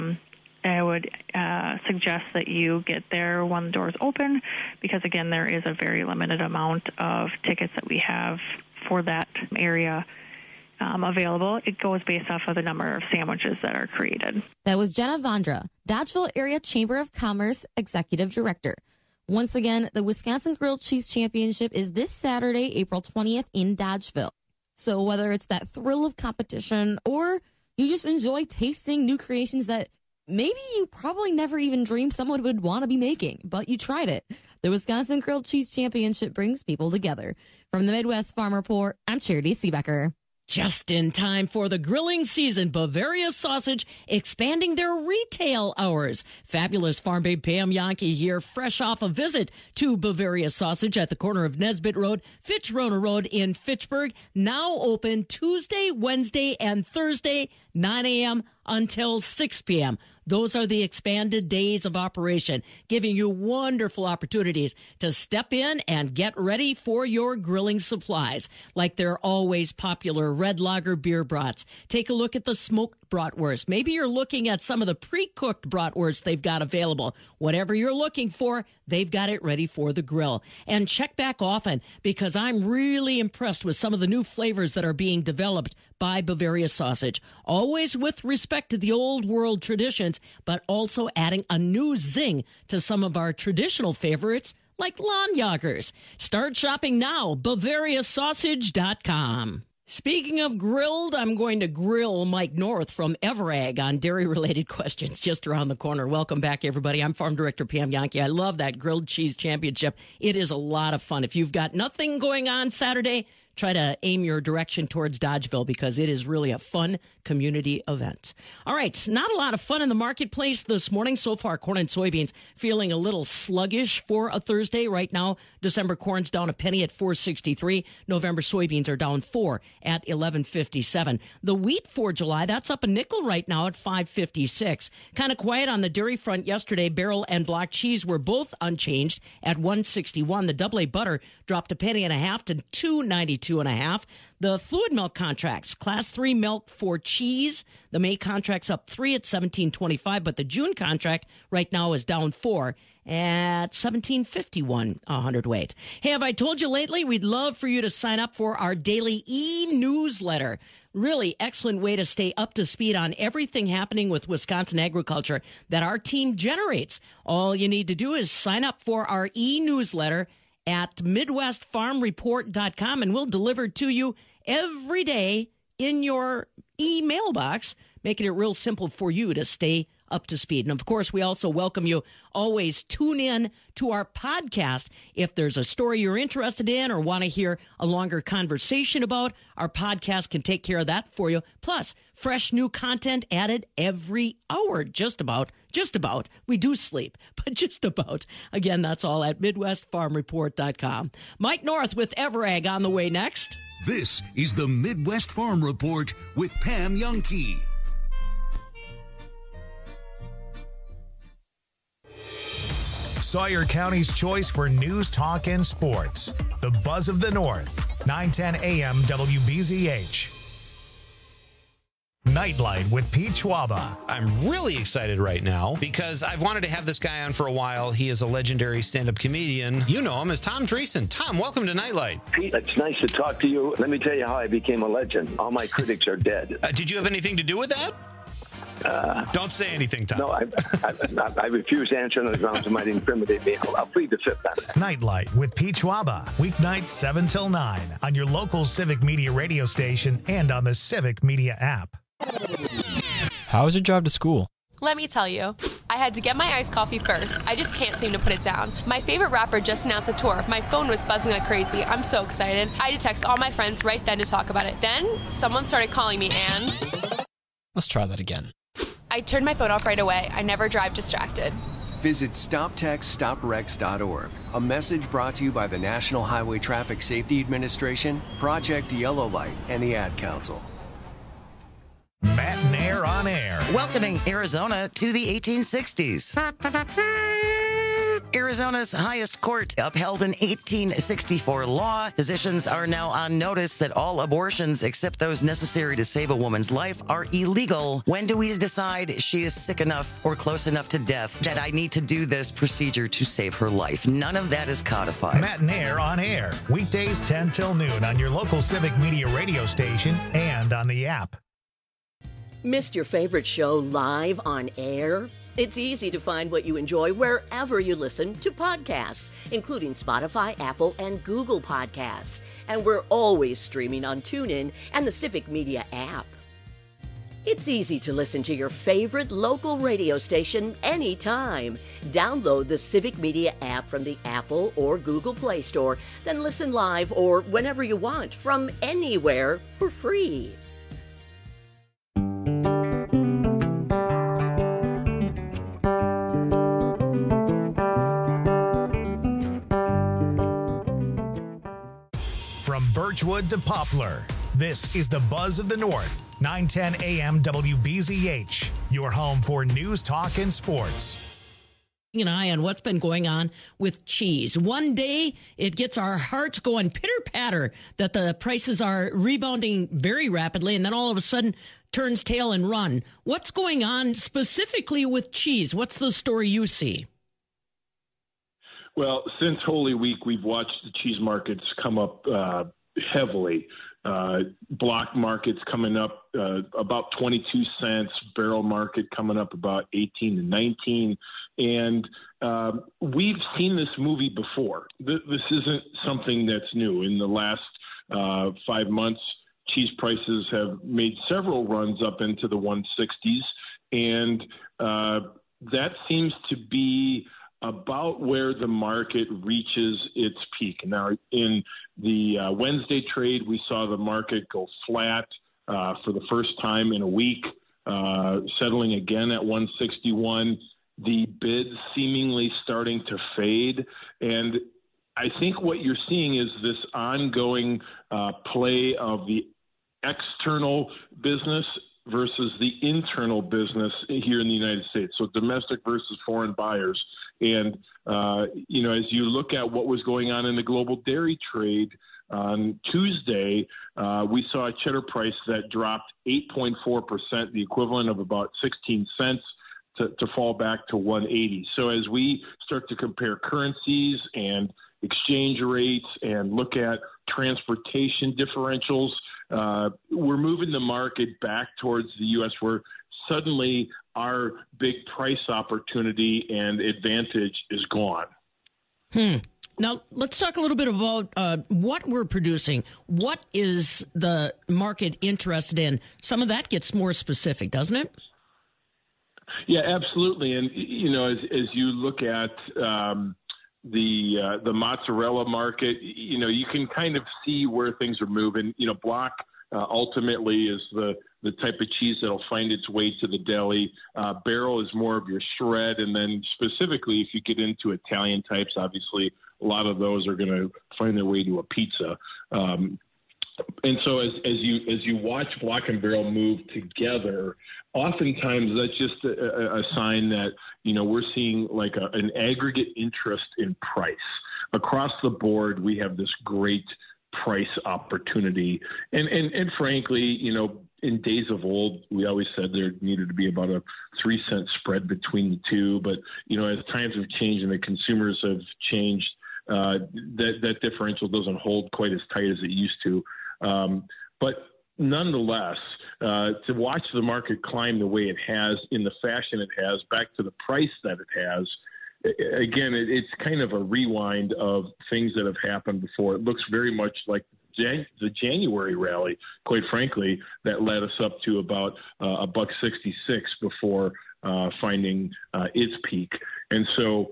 I would suggest that you get there when the doors open, because, again, there is a very limited amount of tickets that we have for that area available. It goes based off of the number of sandwiches that are created.
That was Jenna Vondra, Dodgeville Area Chamber of Commerce Executive Director. Once again, the Wisconsin Grilled Cheese Championship is this Saturday, April 20th in Dodgeville. So whether it's that thrill of competition or you just enjoy tasting new creations that maybe you probably never even dreamed someone would want to be making, but you tried it, the Wisconsin Grilled Cheese Championship brings people together. From the Midwest Farm Report, I'm Charity Seebecker.
Just in time for the grilling season, Bavaria Sausage expanding their retail hours. Fabulous Farm Babe Pam Yankee here, fresh off a visit to Bavaria Sausage at the corner of Nesbitt Road, Fitch-Rona Road in Fitchburg. Now open Tuesday, Wednesday, and Thursday, 9 a.m. until 6 p.m. Those are the expanded days of operation, giving you wonderful opportunities to step in and get ready for your grilling supplies, like their always popular red lager beer brats. Take a look at the smoked bratwurst. Maybe you're looking at some of the pre-cooked bratwurst they've got available. Whatever you're looking for, they've got it ready for the grill. And check back often, because I'm really impressed with some of the new flavors that are being developed by Bavaria Sausage. Always with respect to the old world traditions, but also adding a new zing to some of our traditional favorites like Lahnjagers. Start shopping now, BavariaSausage.com. Speaking of grilled, I'm going to grill Mike North from Everag on dairy-related questions just around the corner. Welcome back, everybody. I'm Farm Director Pam Yankee. I love that Grilled Cheese Championship. It is a lot of fun. If you've got nothing going on Saturday, try to aim your direction towards Dodgeville because it is really a fun community event. All right, not a lot of fun in the marketplace this morning. So far, corn and soybeans feeling a little sluggish for a Thursday. Right now, December corn's down a penny at $4.63. November soybeans are down 4 at $11.57. The wheat for July, that's up a nickel right now at $5.56. Kind of quiet on the dairy front yesterday. Barrel and block cheese were both unchanged at $1.61. The double A butter dropped a penny and a half to $2.92.5. The fluid milk contracts, class 3 milk for cheese, the May contract's up 3 at $17.25, but the June contract right now is down 4 at $17.51 a hundredweight. Hey, have I told you lately we'd love for you to sign up for our daily e-newsletter? Really excellent way to stay up to speed on everything happening with Wisconsin agriculture that our team generates. All you need to do is sign up for our e-newsletter at MidwestFarmReport.com, and we'll deliver to you every day in your email box, making it real simple for you to stay up to speed. And of course, we also welcome you always tune in to our podcast. If there's a story you're interested in or want to hear a longer conversation about, our podcast can take care of that for you. Plus, fresh new content added every hour, just about. We do sleep, but just about. Again, that's all at MidwestFarmReport.com. Mike North with Everag on the way next.
This is the Midwest Farm Report with Pam Jahnke.
Sawyer County's choice for news, talk, and sports. The Buzz of the North, 910 AM WBZH. Nightlight with Pete Schwaba.
I'm really excited right now because I've wanted to have this guy on for a while. He is a legendary stand-up comedian. You know him as Tom Dreesen. Tom, welcome to Nightlight.
Pete, it's nice to talk to you. Let me tell you how I became a legend. All my critics are dead.
Did you have anything to do with that? Don't say anything, Tom.
No, I refuse to answer on the grounds it might incriminate me. I'll plead the fifth on that.
Nightlight with Pete Schwaba. Weeknights 7 till 9 on your local Civic Media radio station and on the Civic Media app.
How was your drive to school?
Let me tell you, I had to get my iced coffee first. I just can't seem to put it down. My favorite rapper just announced a tour. My phone was buzzing like crazy. I'm so excited. I had to text all my friends right then to talk about it. Then someone started calling me and...
Let's try that again.
I turned my phone off right away. I never drive distracted.
Visit StopTextStopWrecks.org. A message brought to you by the National Highway Traffic Safety Administration, Project Yellow Light, and the Ad Council.
Matt and Air on Air.
Welcoming Arizona to the 1860s. Arizona's highest court upheld an 1864 law. Physicians are now on notice that all abortions, except those necessary to save a woman's life, are illegal. When do we decide she is sick enough or close enough to death that I need to do this procedure to save her life? None of that is codified.
Matt and Air on Air. Weekdays 10 till noon on your local Civic Media radio station and on the app.
Missed your favorite show live on air? It's easy to find what you enjoy wherever you listen to podcasts, including Spotify, Apple, and Google Podcasts. And we're always streaming on TuneIn and the Civic Media app. It's easy to listen to your favorite local radio station anytime. Download the Civic Media app from the Apple or Google Play Store, then listen live or whenever you want from anywhere for free.
From Birchwood to Poplar, this is the Buzz of the North, 910 AM WBZH, your home for news, talk, and sports.
An eye on what's been going on with cheese. One day, it gets our hearts going pitter-patter that the prices are rebounding very rapidly, and then all of a sudden turns tail and run. What's going on specifically with cheese? What's the story you see?
Well, since Holy Week, we've watched the cheese markets come up heavily. Block markets coming up about 22 cents, barrel market coming up about 18 to 19. And we've seen this movie before. This isn't something that's new. In the last 5 months, cheese prices have made several runs up into the 160s. And that seems to be about where the market reaches its peak. Now, in the Wednesday trade, we saw the market go flat for the first time in a week, settling again at 161. The bids seemingly starting to fade. And I think what you're seeing is this ongoing play of the external business versus the internal business here in the United States. So domestic versus foreign buyers. And, as you look at what was going on in the global dairy trade on Tuesday, we saw a cheddar price that dropped 8.4%, the equivalent of about 16 cents, to fall back to 180. So as we start to compare currencies and exchange rates and look at transportation differentials, we're moving the market back towards the U.S. where suddenly our big price opportunity and advantage is gone.
Now, let's talk a little bit about what we're producing. What is the market interested in? Some of that gets more specific, doesn't it?
Yeah, absolutely. And, as you look at the mozzarella market, you can kind of see where things are moving. Block ultimately is the type of cheese that'll find its way to the deli. Barrel is more of your shred. And then specifically, if you get into Italian types, obviously a lot of those are going to find their way to a pizza. And so as you watch Block and Barrel move together, oftentimes that's just a sign that, we're seeing like an aggregate interest in price. Across the board, we have this great price opportunity. And frankly, in days of old, we always said there needed to be about a 3-cent spread between the two. But, as times have changed and the consumers have changed, that differential doesn't hold quite as tight as it used to. But nonetheless, to watch the market climb the way it has in the fashion it has, back to the price that it has, again, it's kind of a rewind of things that have happened before. It looks very much like the January rally, quite frankly, that led us up to about $1.66 before finding its peak. And so,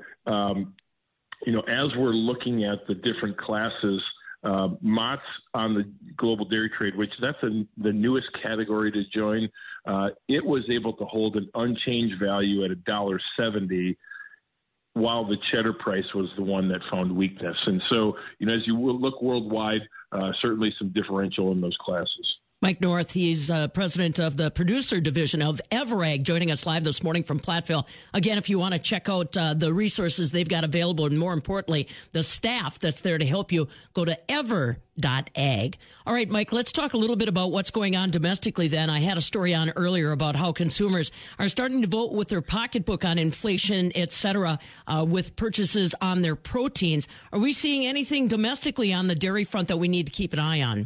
as we're looking at the different classes, Mott's on the global dairy trade, which that's the newest category to join. It was able to hold an unchanged value at $1.70, while the cheddar price was the one that found weakness. And so, as you look worldwide, certainly some differential in those classes.
Mike North, he's president of the producer division of Everag, joining us live this morning from Platteville. Again, if you want to check out the resources they've got available, and more importantly, the staff that's there to help you, go to ever.ag. All right, Mike, let's talk a little bit about what's going on domestically then. I had a story on earlier about how consumers are starting to vote with their pocketbook on inflation, et cetera, with purchases on their proteins. Are we seeing anything domestically on the dairy front that we need to keep an eye on?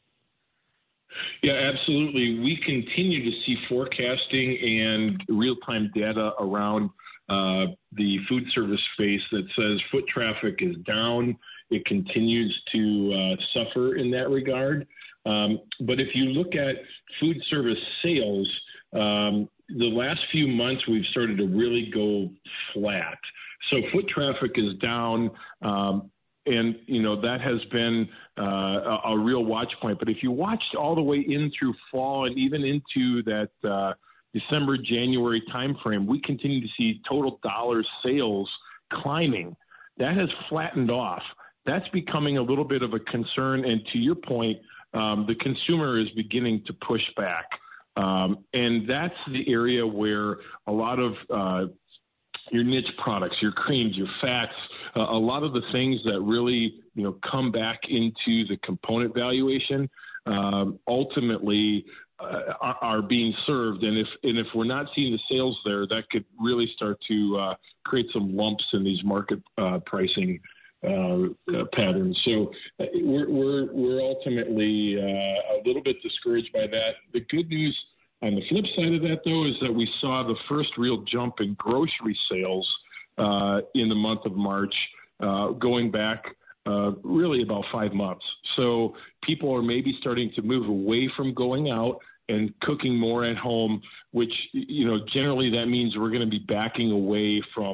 Yeah, absolutely. We continue to see forecasting and real-time data around the food service space that says foot traffic is down. It continues to suffer in that regard. But if you look at food service sales, the last few months we've started to really go flat. So foot traffic is down. And, that has been a real watch point. But if you watched all the way in through fall and even into that December, January timeframe, we continue to see total dollar sales climbing. That has flattened off. That's becoming a little bit of a concern. And to your point, the consumer is beginning to push back. And that's the area where a lot of your niche products, your creams, your fats, a lot of the things that really, come back into the component valuation, ultimately are being served. And if we're not seeing the sales there, that could really start to create some lumps in these market pricing patterns. So we're ultimately a little bit discouraged by that. The good news on the flip side of that, though, is that we saw the first real jump in grocery sales in the month of March, going back really about 5 months. So people are maybe starting to move away from going out and cooking more at home, which, generally that means we're going to be backing away from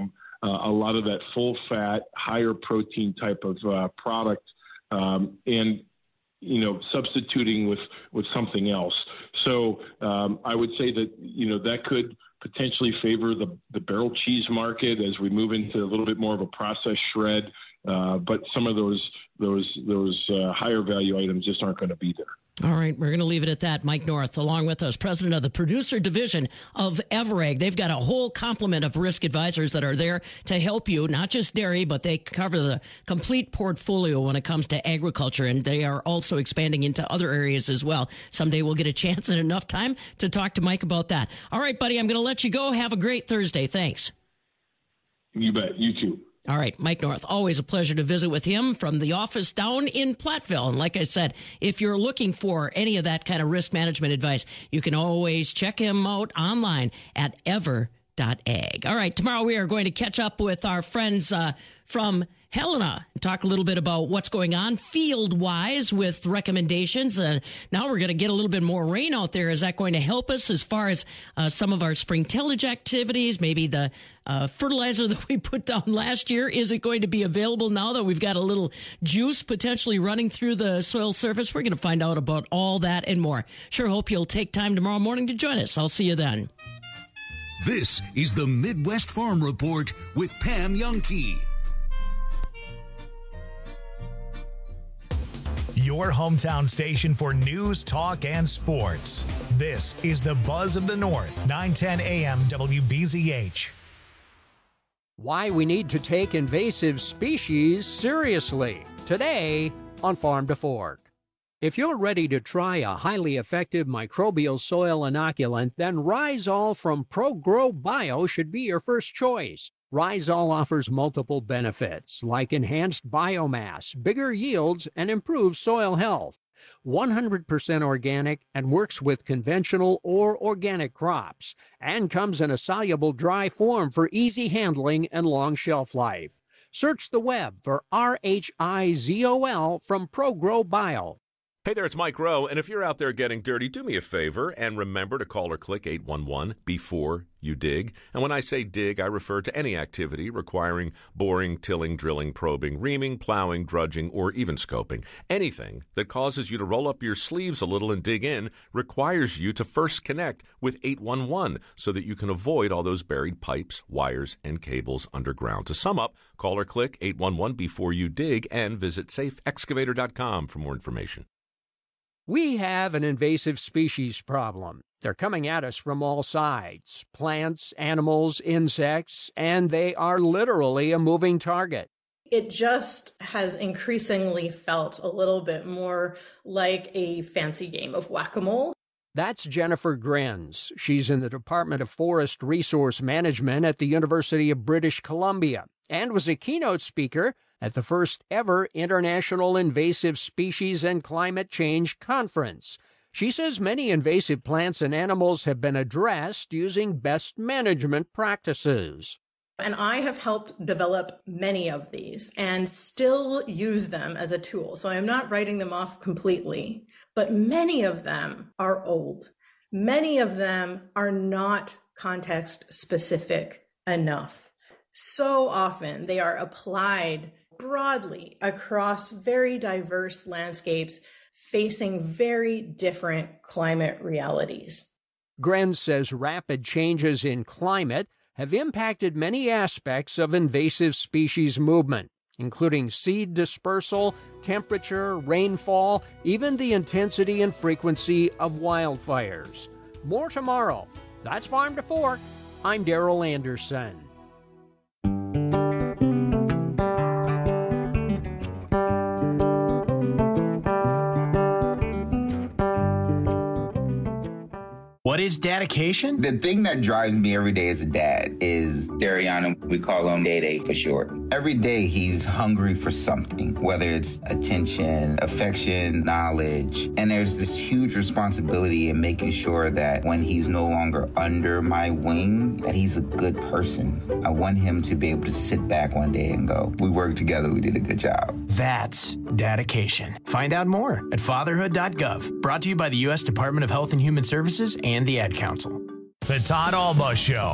a lot of that full fat, higher protein type of product, and substituting with something else. So I would say that that could potentially favor the barrel cheese market as we move into a little bit more of a processed shred. But some of those higher value items just aren't going to be there.
All right, we're going to leave it at that. Mike North, along with us, president of the producer division of Everegg. They've got a whole complement of risk advisors that are there to help you, not just dairy, but they cover the complete portfolio when it comes to agriculture, and they are also expanding into other areas as well. Someday we'll get a chance and enough time to talk to Mike about that. All right, buddy, I'm going to let you go. Have a great Thursday. Thanks.
You bet. You too.
All right, Mike North, always a pleasure to visit with him from the office down in Platteville. And like I said, if you're looking for any of that kind of risk management advice, you can always check him out online at ever.ag. All right, tomorrow we are going to catch up with our friends from Helena and talk a little bit about what's going on field-wise with recommendations. Now we're going to get a little bit more rain out there. Is that going to help us as far as some of our spring tillage activities, maybe the fertilizer that we put down last year? Is it going to be available now that we've got a little juice potentially running through the soil surface? We're going to find out about all that and more. Sure hope you'll take time tomorrow morning to join us. I'll see you then.
This is the Midwest Farm Report with Pam Jahnke.
Your hometown station for news, talk, and sports. This is the Buzz of the North, 910 AM WBZH.
Why we need to take invasive species seriously. Today on Farm to Fork. If you're ready to try a highly effective microbial soil inoculant, then Rhizol from ProGrow Bio should be your first choice. Rhizol offers multiple benefits like enhanced biomass, bigger yields, and improved soil health. 100% organic and works with conventional or organic crops, and comes in a soluble dry form for easy handling and long shelf life. Search the web for RHIZOL from ProGrow Bio.
Hey there, it's Mike Rowe, and if you're out there getting dirty, do me a favor and remember to call or click 811 before you dig. And when I say dig, I refer to any activity requiring boring, tilling, drilling, probing, reaming, plowing, drudging, or even scoping. Anything that causes you to roll up your sleeves a little and dig in requires you to first connect with 811 so that you can avoid all those buried pipes, wires, and cables underground. To sum up, call or click 811 before you dig and visit safeexcavator.com for more information.
We have an invasive species problem. They're coming at us from all sides, plants, animals, insects, and they are literally a moving target.
It just has increasingly felt a little bit more like a fancy game of whack-a-mole.
That's Jennifer Grenz. She's in the Department of Forest Resource Management at the University of British Columbia and was a keynote speaker at the first ever International Invasive Species and Climate Change Conference. She says many invasive plants and animals have been addressed using best management practices.
And I have helped develop many of these and still use them as a tool. So I'm not writing them off completely, but many of them are old. Many of them are not context specific enough. So often they are applied broadly across very diverse landscapes facing very different climate realities.
Grenz says rapid changes in climate have impacted many aspects of invasive species movement, including seed dispersal, temperature, rainfall, even the intensity and frequency of wildfires. More tomorrow. That's Farm to Fork. I'm Daryl Anderson.
What is dedication?
The thing that drives me every day as a dad is Dariana. We call him Day for short. Every day he's hungry for something, whether it's attention, affection, knowledge. And there's this huge responsibility in making sure that when he's no longer under my wing, that he's a good person. I want him to be able to sit back one day and go, we worked together, we did a good job.
That's dedication. Find out more at fatherhood.gov. Brought to you by the U.S. Department of Health and Human Services and the Ad Council.
The Todd Alba Show.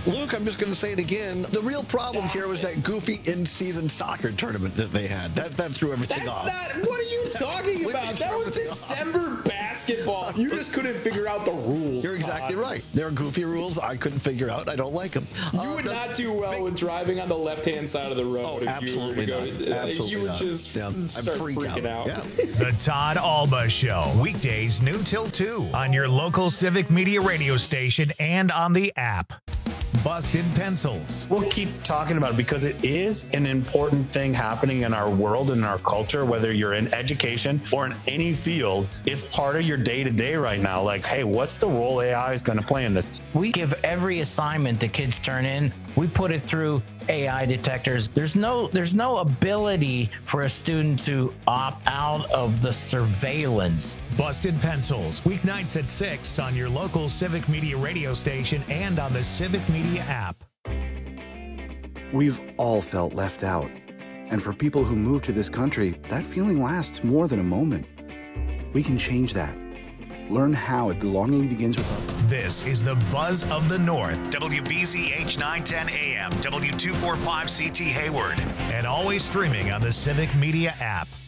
Luke, I'm just going to say it again. The real problem here was that goofy in-season soccer tournament that they had. That threw everything off.
What are you talking about? That was December basketball. You just couldn't figure out the rules.
You're exactly right. There are goofy rules I couldn't figure out. I don't like them.
You would not do well with driving on the left-hand side of the road.
Oh, absolutely not. Absolutely
you would
not.
just start freaking out.
Yeah.
The Todd Alba Show, weekdays noon till 2 on your local Civic Media radio station and on the app. Busted Pencils.
We'll keep talking about it because it is an important thing happening in our world and in our culture, whether you're in education or in any field. It's part of your day-to-day right now. Like, hey, what's the role AI is going to play in this?
We give every assignment the kids turn in, we put it through AI detectors. There's no ability for a student to opt out of the surveillance.
Busted Pencils, weeknights at 6 on your local Civic Media radio station and on the Civic Media app.
We've all felt left out. And for people who move to this country, that feeling lasts more than a moment. We can change that. Learn how at Belonging Begins With Us.
This is the Buzz of the North, WBZH 910 AM, W245CT Hayward, and always streaming on the Civic Media app.